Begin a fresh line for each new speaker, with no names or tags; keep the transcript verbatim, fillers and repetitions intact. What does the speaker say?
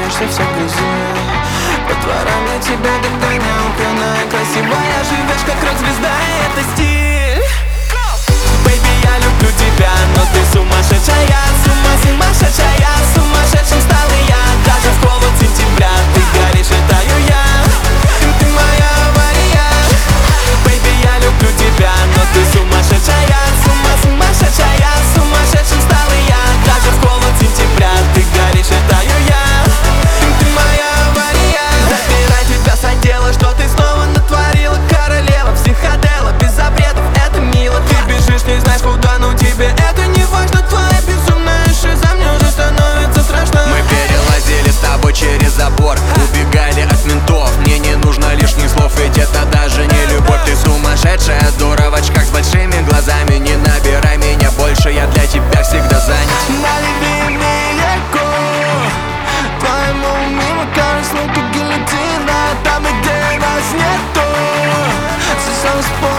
останешься вся в грязи. По дворам я тебя догонял, пьяная, красивая, живешь как рок-звезда, и это стиль. Бэйби, я люблю тебя, но ты сумасшедшая, с ума сумасшедшая, сумасшедшим стал и я. Даже в холод сентября ты горишь, и таю я. Ты моя авария. Бэйби, я люблю тебя, но ты сумасшедшая, с ума сумасшедшая, сумасшедшим стал и я. Даже в холод сентября ты горишь, и таю я. Ты моя авария. Забирай тебя с отдела, что ты снова натворила. Королева психодела, без запретов, это мило. Ты бежишь, не знаешь куда, но тебе это не важно. Твоя безумная шиза мне уже становится страшно.
Мы перелазили с тобой через забор, убегали от ментов. Мне не нужно лишних слов, ведь это даже не любовь. Ты сумасшедшая дура в очках с большими глазами. Не набирай меня больше, я для тебя всегда занят.
Налеви мне яку, твоему мимо кажется, ну ты гильотина. Там, где нас нету, совсем спор.